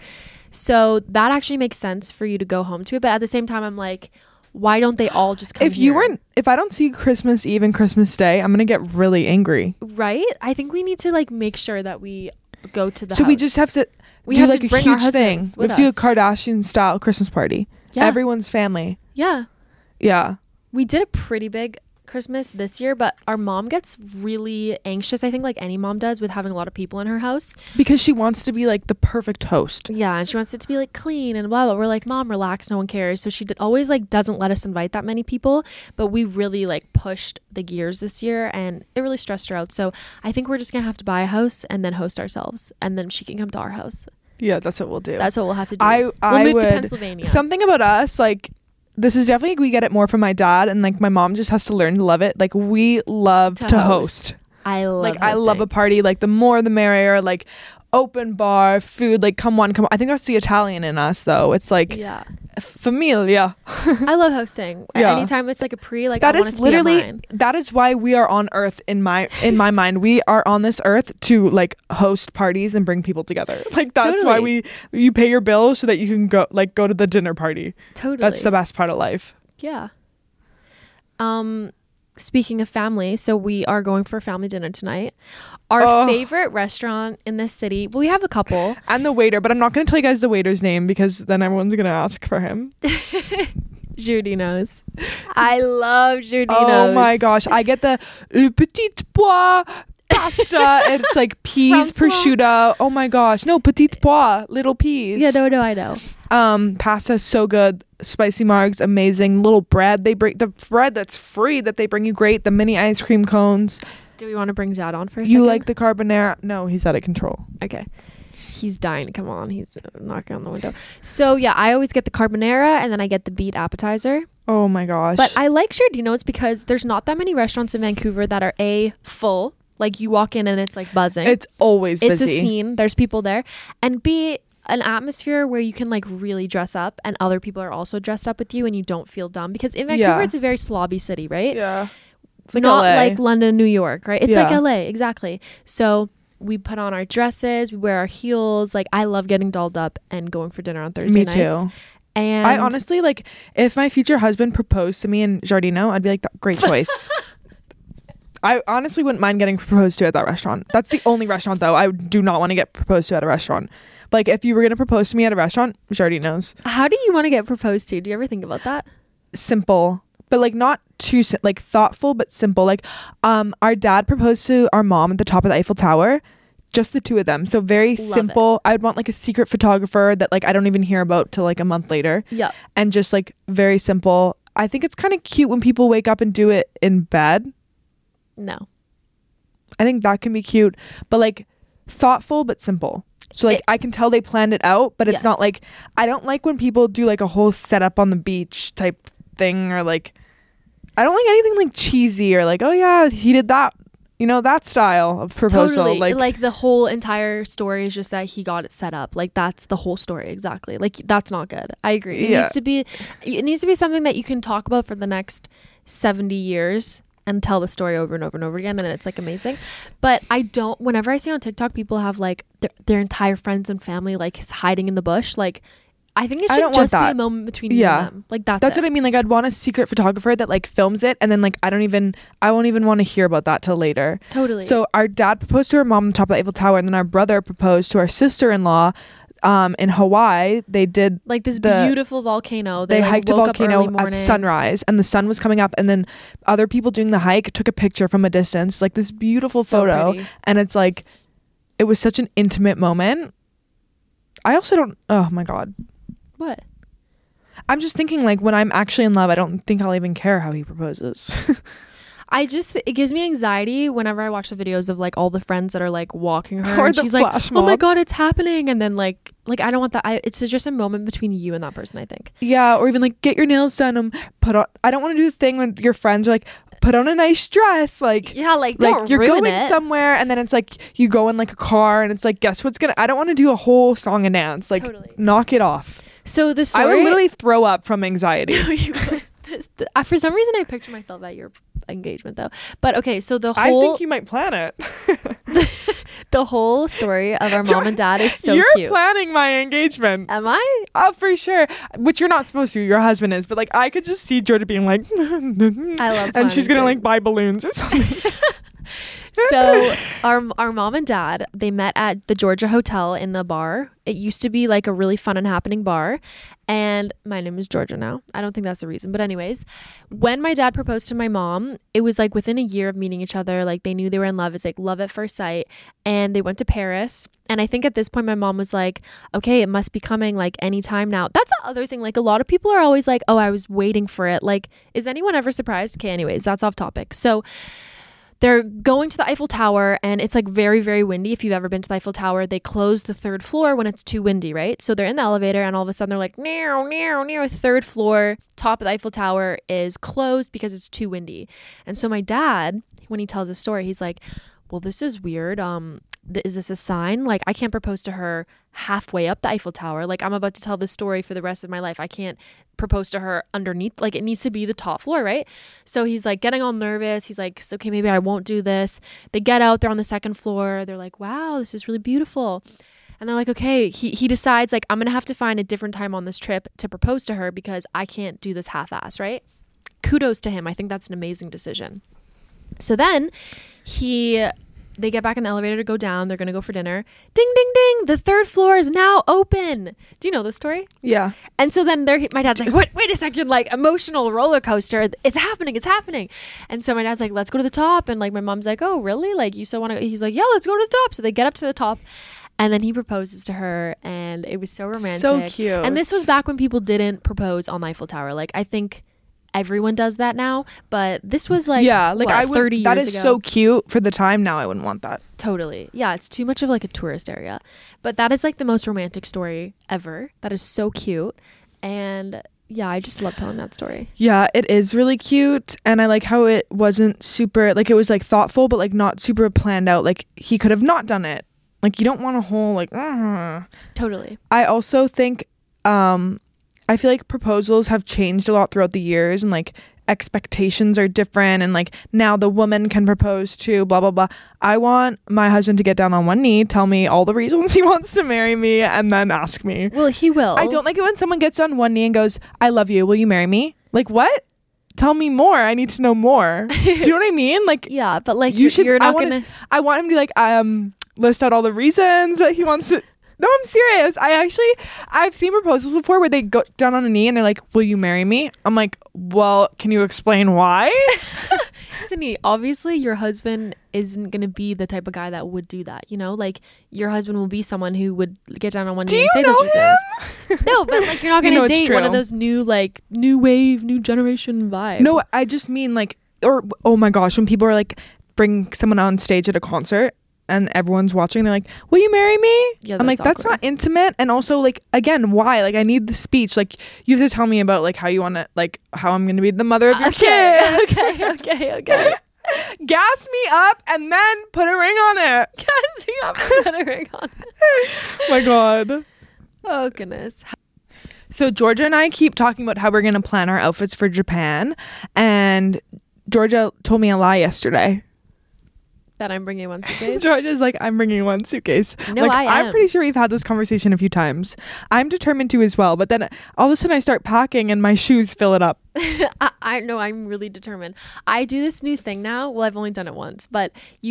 so that actually makes sense for you to go home to it. But at the same time, I'm like, why don't they all just come here? If I don't see Christmas Eve and Christmas Day, I'm gonna get really angry. Right? I think we need to like make sure that we go to the so house. we just have to do like a huge thing. We have to do a Kardashian style Christmas party. Yeah. Everyone's family. Yeah. Yeah. We did a pretty big Christmas this year, but our mom gets really anxious, I think, like any mom does, with having a lot of people in her house, because she wants to be like the perfect host. Yeah, and she wants it to be like clean and blah blah. We're like, Mom, relax, no one cares. So she always like doesn't let us invite that many people, but we really like pushed the gears this year, and it really stressed her out. So I think we're just gonna have to buy a house and then host ourselves, and then she can come to our house. Yeah, that's what we'll do. That's what we'll have to do. We'll move to Pennsylvania. Something about us, like, this is definitely, we get it more from my dad, and like my mom just has to learn to love it. Like, we love to host. I love like hosting. I love a party. Like, the more the merrier. Like, open bar food. Like, come on. I think that's the Italian in us, though. It's like familia. I love hosting. Yeah. Anytime it's like a like that I want is it to literally be mine. That is why we are on Earth in my mind. We are on this earth to like host parties and bring people together. Like, that's Totally. why you pay your bills so that you can go to the dinner party. Totally. That's the best part of life. Yeah. Speaking of family, so we are going for a family dinner tonight. Our favorite restaurant in this city. Well, we have a couple. And the waiter, but I'm not going to tell you guys the waiter's name because then everyone's going to ask for him. Giardino's. I love Giardino's. Oh my gosh. I get the Le Petit Pois pasta. It's like peas, prosciutto. Oh my gosh. No, Petit Pois, little peas. Yeah, no, I know. Pasta is so good. Spicy margs, amazing. Little bread. They bring the bread that's free that they bring you, great. The mini ice cream cones. Do we want to bring Jad on for a second? You like the carbonara? No, he's out of control. Okay. He's dying to come on. He's knocking on the window. So yeah, I always get the carbonara and then I get the beet appetizer. Oh my gosh. But I like Giardino's because there's not that many restaurants in Vancouver that are full. Like, you walk in and it's like buzzing. It's always busy. It's a scene. There's people there. And B, an atmosphere where you can like really dress up and other people are also dressed up with you and you don't feel dumb. Because in Vancouver, it's a very slobby city, right? Yeah. It's like not LA. like London, New York, right? It's like LA, exactly. So we put on our dresses, we wear our heels. Like, I love getting dolled up and going for dinner on Thursday nights. Me too. And I honestly, like, if my future husband proposed to me in Giardino, I'd be like, great choice. I honestly wouldn't mind getting proposed to at that restaurant. That's the only restaurant, though. I do not want to get proposed to at a restaurant. Like, if you were going to propose to me at a restaurant, Giardino's. How do you want to get proposed to? Do you ever think about that? Simple. But like, not too like thoughtful, but simple. Like, our dad proposed to our mom at the top of the Eiffel Tower. Just the two of them. So very simple. I would want like a secret photographer that like I don't even hear about till like a month later. Yeah. And just like very simple. I think it's kind of cute when people wake up and do it in bed. No. I think that can be cute, but like thoughtful but simple. So like I can tell they planned it out, but it's not like, I don't like when people do like a whole setup on the beach type thing, or like I don't like anything like cheesy or like, oh yeah, he did that. You know, that style of proposal. Totally. Like the whole entire story is just that he got it set up. Like, that's the whole story. Exactly. Like, that's not good. I agree. It needs to be something that you can talk about for the next 70 years and tell the story over and over and over again, and it's like amazing. But whenever I see on TikTok people have like their entire friends and family like hiding in the bush, like, I think it should just be a moment between you and them. Like, that's what I mean. Like, I'd want a secret photographer that like films it, and then like I won't even want to hear about that till later. Totally. So our dad proposed to our mom on top of the Eiffel Tower, and then our brother proposed to our sister-in-law in Hawaii, they did like this beautiful volcano. They like, hiked a volcano at sunrise, and the sun was coming up, and then other people doing the hike took a picture from a distance, like this beautiful photo. Pretty. And it's like, it was such an intimate moment. I also don't, oh my God. What? I'm just thinking, like, when I'm actually in love, I don't think I'll even care how he proposes. It gives me anxiety whenever I watch the videos of like all the friends that are like walking her or and the she's like, mob. oh my God, it's happening. And then like I don't want that. It's just a moment between you and that person, I think. Yeah. Or even like, get your nails done. I don't want to do the thing when your friends are like, put on a nice dress. Like, yeah, like don't you're ruin going somewhere, and then it's like you go in like a car, and it's like, guess what's I don't want to do a whole song and dance. Like, totally. Knock it off. So the story, I would literally throw up from anxiety. For some reason I picture myself at your engagement though. But okay, so I think you might plan it. The whole story of our mom and dad is so you're cute. You're planning my engagement. Am I? Oh, for sure. Which you're not supposed to. Your husband is. But like, I could just see Georgia being like, I love and she's gonna like buy balloons or something. So our mom and dad, they met at the Georgia Hotel in the bar. It used to be like a really fun and happening bar. And my name is Georgia now. I don't think that's the reason. But anyways, when my dad proposed to my mom, it was like within a year of meeting each other. Like they knew they were in love. It's like love at first sight. And they went to Paris. And I think at this point, my mom was like, okay, it must be coming like anytime now. That's the other thing. Like a lot of people are always like, oh, I was waiting for it. Like, is anyone ever surprised? Okay, anyways, that's off topic. So they're going to the Eiffel Tower, and it's like very, very windy. If you've ever been to the Eiffel Tower, they close the third floor when it's too windy, right? So they're in the elevator, and all of a sudden they're like, near third floor, top of the Eiffel Tower is closed because it's too windy. And so my dad, when he tells his story, he's like, well, this is weird. Is this a sign? Like, I can't propose to her halfway up the Eiffel Tower. Like, I'm about to tell this story for the rest of my life. I can't propose to her underneath. Like, it needs to be the top floor, right? So he's like getting all nervous. He's like, okay, maybe I won't do this. They get out. They're on the second floor. They're like, wow, this is really beautiful. And they're like, okay, he decides like, I'm going to have to find a different time on this trip to propose to her because I can't do this half-ass, right? Kudos to him. I think that's an amazing decision. So then they get back in the elevator to go down. They're going to go for dinner. Ding, ding, ding. The third floor is now open. Do you know the story? Yeah. And so then my dad's like, wait a second, like emotional roller coaster. It's happening. And so my dad's like, let's go to the top. And like my mom's like, oh, really? Like you still want to? He's like, yeah, let's go to the top. So they get up to the top. And then he proposes to her. And it was so romantic. So cute. And this was back when people didn't propose on the Eiffel Tower. Like I think everyone does that now, but this was like, yeah, like I would, 30 years that is ago. so cute for the time. Now I wouldn't want that. Totally. Yeah, it's too much of like a tourist area, but that is like the most romantic story ever. That is so cute. And yeah, I just love telling that story. Yeah, it is really cute. And I like how it wasn't super, like it was like thoughtful, but like not super planned out. Like he could have not done it. Like you don't want a whole like, Totally. I also think, I feel like proposals have changed a lot throughout the years, and like expectations are different, and like now the woman can propose to blah blah blah. I want my husband to get down on one knee, tell me all the reasons he wants to marry me, and then ask me. Well, he will. I don't like it when someone gets on one knee and goes, I love you, will you marry me? Like what? Tell me more. I need to know more. Do you know what I mean? Like yeah, but like you're not gonna. I want him to be like list out all the reasons that he wants to. No, I'm serious. I've seen proposals before where they go down on a knee and they're like, will you marry me? I'm like, well, can you explain why? Sydney, obviously your husband isn't going to be the type of guy that would do that. You know, like your husband will be someone who would get down on one knee and say those reasons. No, but like you're not going to date one of those new, like new wave, new generation vibe. No, I just mean like, or, oh my gosh, when people are like, bring someone on stage at a concert and everyone's watching, they're like, will you marry me? Yeah, I'm like, that's not intimate. And also like, again, why? Like I need the speech. Like you have to tell me about like how you want to, like how I'm going to be the mother of your kid. Okay. Gas me up and then put a ring on it. Gas me up and put a ring on it. Oh my God. Oh goodness. So Georgia and I keep talking about how we're going to plan our outfits for Japan. And Georgia told me a lie yesterday. That I'm bringing one suitcase? Georgia's like, I'm bringing one suitcase. No, like, I'm pretty sure we've had this conversation a few times. I'm determined to as well. But then all of a sudden I start packing and my shoes fill it up. I know, I'm really determined. I do this new thing now. Well, I've only done it once. But you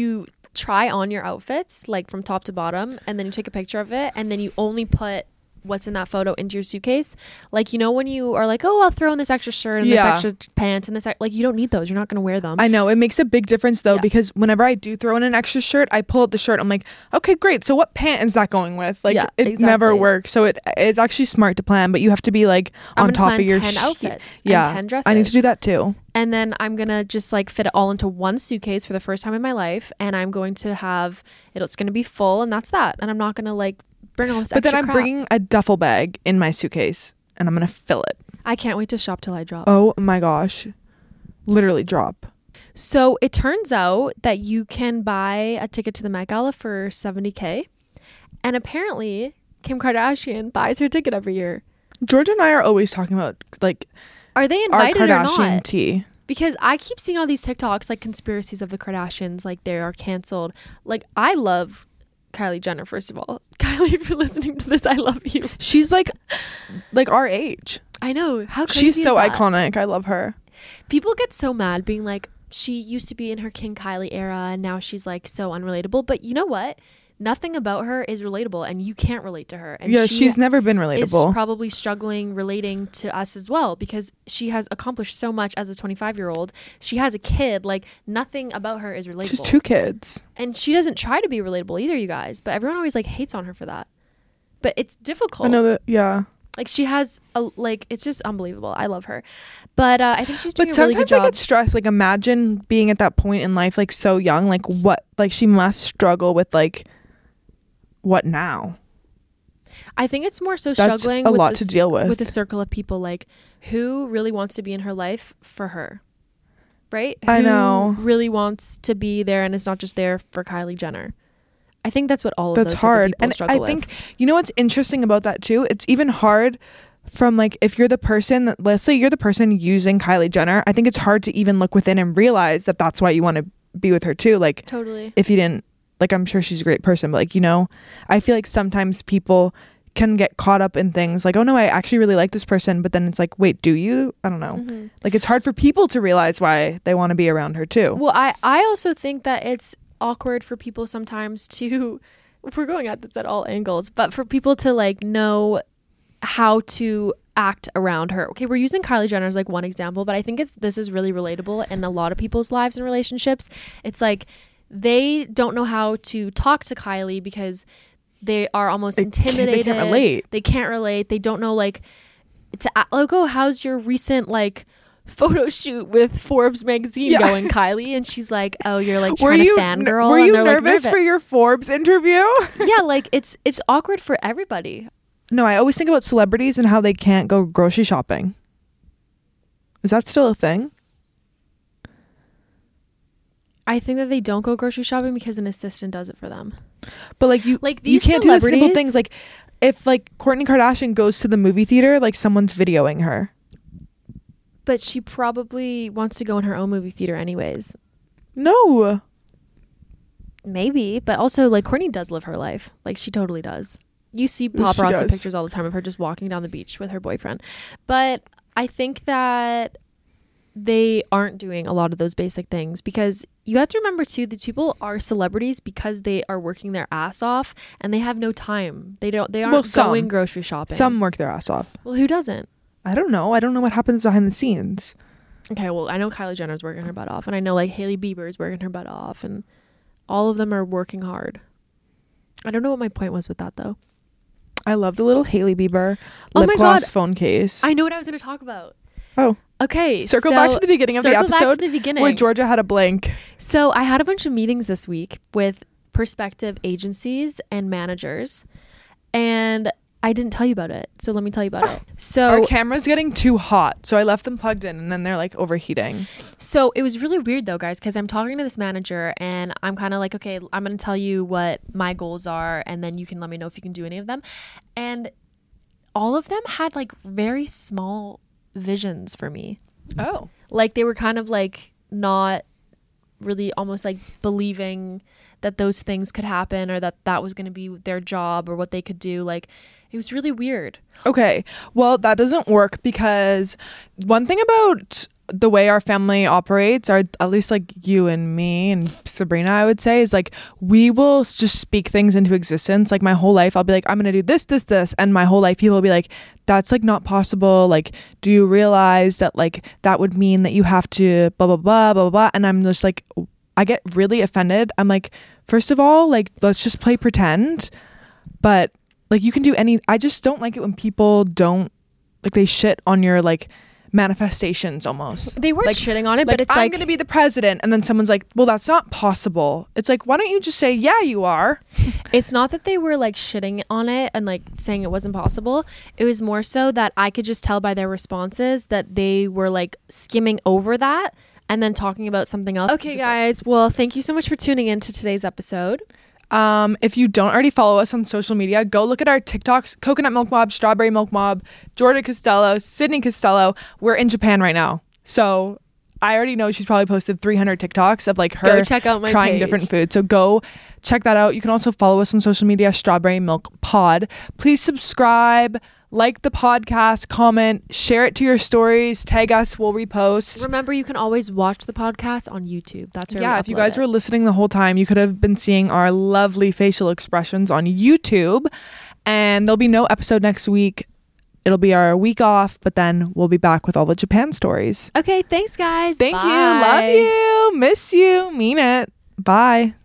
try on your outfits like from top to bottom, and then you take a picture of it, and then you only put what's in that photo into your suitcase. Like, you know, when you are like, oh, I'll throw in this extra shirt and this extra pants and this, like, you don't need those. You're not going to wear them. I know. It makes a big difference though, because whenever I do throw in an extra shirt, I pull out the shirt. I'm like, okay, great. So what pant is that going with? Like, it never works. So it's actually smart to plan, but you have to be like on top of your 10 outfits and 10 dresses. I need to do that too. And then I'm going to just like fit it all into one suitcase for the first time in my life. And I'm going to have it's going to be full, and that's that. And I'm not going to like bring all this extra But then I'm crap. bringing a duffel bag in my suitcase and I'm going to fill it. I can't wait to shop till I drop. Oh my gosh. Literally drop. So it turns out that you can buy a ticket to the Met Gala for $70,000. And apparently Kim Kardashian buys her ticket every year. Georgia and I are always talking about like, are they invited our or Kardashian not? tea. Because I keep seeing all these TikToks like conspiracies of the Kardashians, like they are canceled. Like, I love Kylie Jenner, first of all. Kylie, if you're listening to this, I love you. She's like our age. I know. How crazy She's so is that? iconic. I love her. People get so mad being like, she used to be in her King Kylie era and now she's like so unrelatable. But you know what? Nothing about her is relatable, and you can't relate to her. And she's never been relatable. Is probably struggling relating to us as well, because she has accomplished so much as a 25-year-old. She has a kid. Like, nothing about her is relatable. She's 2 kids. And she doesn't try to be relatable either, you guys. But everyone always like hates on her for that. But it's difficult. I know that. Yeah. Like, she has it's just unbelievable. I love her. But I think she's doing a really good job. But sometimes I get stressed. Like, imagine being at that point in life, like so young. Like, what? Like, she must struggle with like, what now? I think it's more so That's struggling a with lot to deal with a circle of people, like, who really wants to be in her life for her, right? I know. Who really wants to be there and is not just there for Kylie Jenner. I think that's what all of that's those hard. people And struggle with. I think, you know what's interesting about that too? It's even hard from like, if you're the person that, let's say you're the person using Kylie Jenner, I think it's hard to even look within and realize that that's why you want to be with her too. Like, totally. If you didn't, like, I'm sure she's a great person, but like, you know, I feel like sometimes people can get caught up in things like, oh no, I actually really like this person, but then it's like, wait, do you? I don't know. Mm-hmm. Like, it's hard for people to realize why they want to be around her too. Well, I also think that it's awkward for people sometimes to, we're going at this at all angles, but for people to like know how to act around her. Okay, we're using Kylie Jenner as like one example, but I think this is really relatable in a lot of people's lives and relationships. It's like, they don't know how to talk to Kylie because they are almost intimidated. They can't relate. They can't relate. They don't know like like, oh, how's your recent like photo shoot with Forbes magazine going, Kylie? And she's like, oh, you're like trying to fangirl. Were you and nervous for your Forbes interview? Yeah, like it's awkward for everybody. No, I always think about celebrities and how they can't go grocery shopping. Is that still a thing? I think that they don't go grocery shopping because an assistant does it for them. But like you these can't do the simple celebrities- things. Like, if like Kourtney Kardashian goes to the movie theater, like someone's videoing her. But she probably wants to go in her own movie theater anyways. No. Maybe, but also like Kourtney does live her life. Like, she totally does. You see Yes, she paparazzi does. pictures all the time of her just walking down the beach with her boyfriend. But I think that they aren't doing a lot of those basic things, because you have to remember too, these people are celebrities because they are working their ass off and they have no time. They aren't going grocery shopping. Some work their ass off. Well, who doesn't? I don't know what happens behind the scenes. Okay, well, I know Kylie Jenner's working her butt off, and I know like Hailey Bieber's working her butt off, and all of them are working hard. I don't know what my point was with that though. I love the little Hailey Bieber Oh lip my gloss God. phone case. I know what I was going to talk about. Oh. Okay. Circle back to the beginning of the circle back episode to the beginning. where Georgia had a blank. So I had a bunch of meetings this week with prospective agencies and managers, and I didn't tell you about it. So let me tell you about it. So Our camera's getting too hot, so I left them plugged in, and then they're like overheating. So it was really weird though, guys, because I'm talking to this manager and I'm kind of like, okay, I'm going to tell you what my goals are, and then you can let me know if you can do any of them. And all of them had like very small visions for me. Oh. Like, they were kind of like not really almost like believing that those things could happen, or that was going to be their job or what they could do. Like, it was really weird. Okay. Well, that doesn't work, because one thing about the way our family operates, or at least like you and me and Sabrina, I would say, is like we will just speak things into existence. Like my whole life I'll be like, I'm gonna do this, and my whole life people will be like, that's like not possible, like do you realize that like that would mean that you have to blah blah blah blah blah. And I'm just like, I get really offended. I'm like, first of all, like let's just play pretend. But like you can do I just don't like it when people don't, like they shit on your like manifestations almost. They weren't like, shitting on it, like, but it's I'm like, gonna be the president, and then someone's like, well, that's not possible. It's like, why don't you just say, yeah, you are? it's not that they were like shitting on it and like saying it wasn't possible. It was more so that I could just tell by their responses that they were like skimming over that and then talking about something else. Okay, guys. Well, thank you so much for tuning in to today's episode. If you don't already follow us on social media, go look at our TikToks, Coconut Milk Mob, Strawberry Milk Mob, Jordan Costello, Sydney Costello. We're in Japan right now. So I already know she's probably posted 300 TikToks of like her check out my trying page. Different food. So go check that out. You can also follow us on social media, Strawberry Milk Pod. Please subscribe, like the podcast, comment, share it to your stories, tag us, we'll repost. Remember, you can always watch the podcast on YouTube. That's where if you guys were listening the whole time, you could have been seeing our lovely facial expressions on YouTube. And there'll be no episode next week. It'll be our week off, but then we'll be back with all the Japan stories. Okay, thanks guys. Thank Bye. you. Love you. Miss you. Mean it. Bye.